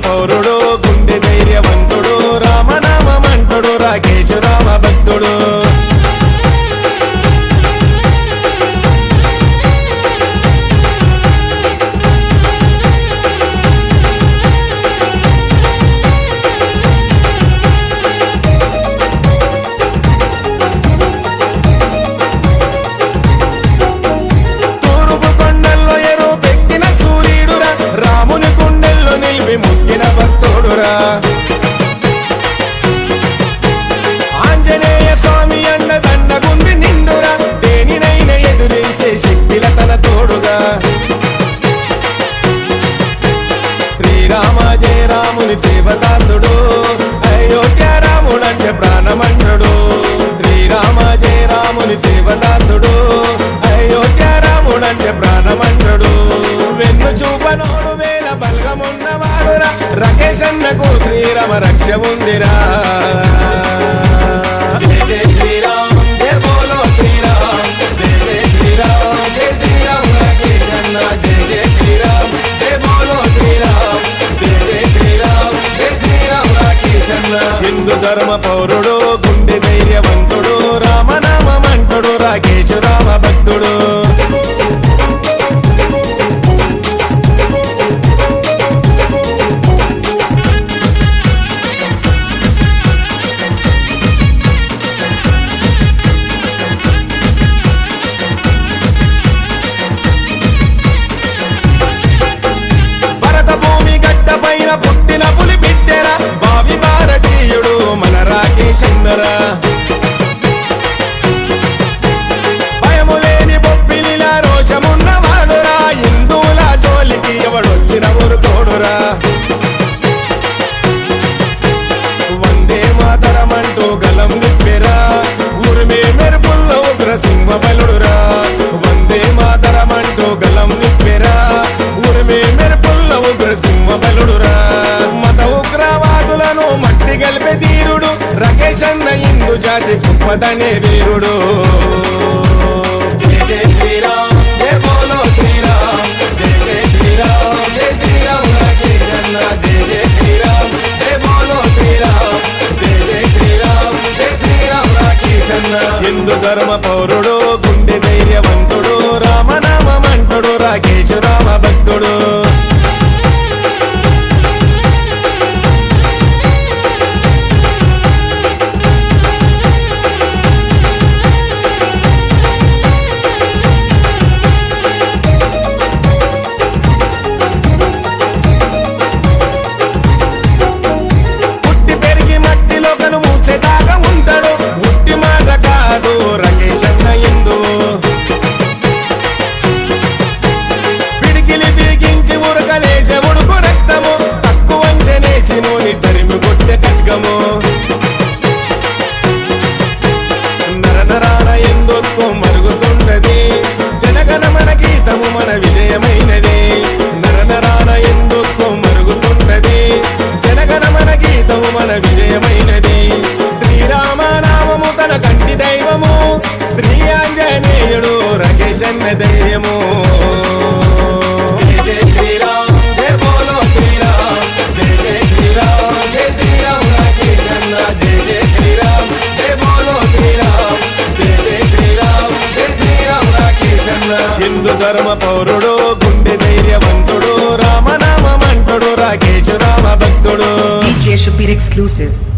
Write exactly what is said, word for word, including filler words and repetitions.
పౌరుడు గుండె ధైర్యవంతుడు రామనామమంటుడు రాకేశు రామ భక్తుడు ఆంజనేయ స్వామి అండ దండగుంది నిండురా దేనినైనా ఎదురించే శక్తిల తన తోడుగా శ్రీరామ జయ రాముని సేవదాసుడు అయోధ్య రాముడంటే ప్రాణమంటుడు శ్రీరామ జయ రాముని సేవదాసుడు అయోధ్య రాముడంటే ప్రాణమంటుడు వెన్ను చూపనోడు వేల బలగమున్నవాడురా రాకేశన్నకు శ్రీరామ రక్ష ఉందిరా జయ జయ శ్రీరామ్ జయ బోలో శ్రీరామ్ జయ జయ శ్రీరామ్ జయ శ్రీరామ్ రాకేశన్న జయ జయ శ్రీరామ్ జయ బోలో శ్రీరామ్ జయ జయ శ్రీరామ్ జయ శ్రీరామ్ రాకేశన్న హిందూ ధర్మ పౌరుడు గుండె ధైర్యవంతుడు రామనామమంటుడు రాకేశు రామ భక్తుడు పుట్టిన పులి బిడ్డెరా భావి భారతీయుడు మన రాకేశన్నరా భయము లేని బొప్పిలిలా రోషమున్నవాడురా హిందువుల జోలికి ఎవడొచ్చిన ఊరుకోడురా వందే మాతరమంటూ గలం నిప్పెరా ఉరిమే మెరుపుల్లో ఉగ్ర సింహ బలుడురా వందే మాతరమంటూ గలం నిప్పెరా ఉరిమే మెరుపుల్లో ఉగ్ర సింహ బలుడురా మత ఉగ్రవాదులను మట్టి గెలిపే ధీరుడు రాకేశన్న హిందూ జాతి గొప్పదనే వీరుడు జయ జయ శ్రీరామ్ జయ బోలో శ్రీరామ్ జయ జయ శ్రీరామ్ జయ శ్రీరామ్ రాకేశన్న జయ జయ శ్రీరామ్ జయ బోలో శ్రీరామ్ జయ జయ శ్రీరామ్ జయ శ్రీరామ్ రాకేశన్న హిందూ ధర్మ పౌరుడు గుండె ధైర్యవంతుడు రామనామమంటుడు రాకేశు రామ భక్తుడు మూసేదాకా ఉంటాడు ఉట్టి మాట కాదు రాకేశన్న హిందూ పిడికిలి బిగించి ఉరకలేసే ఉడుకు రక్తము తక్కువంచనేసి నూని తరిమి కొట్టే ఖడ్గము నరనరాన ఎందుకు మరుగుతున్నది జనగణమన గీతము మన విజయమైనది నరనరాన ఎందుకు మరుగుతున్నది జనగణమన గీతము మన విజయమైనది శ్రీరామనామము తన కంటి దైవము శ్రీ ఆంజనేయుడు రాకేశన్న ధైర్యము జయ జయ శ్రీరామ్ జయ బోలో శ్రీరామ్ జయ జయ శ్రీరామ్ జయ శ్రీరామ్ రాకేశన్న జయ జయ శ్రీరామ్ జయ బోలో శ్రీరామ్ జయ జయ శ్రీరామ్ జయ శ్రీరామ్ రాకేశన్న హిందూ ధర్మ పౌరుడు గుండె ధైర్యవంతుడు రామనామమంటుడు రాకేశు రామ భక్తుడు D J Shabir exclusive.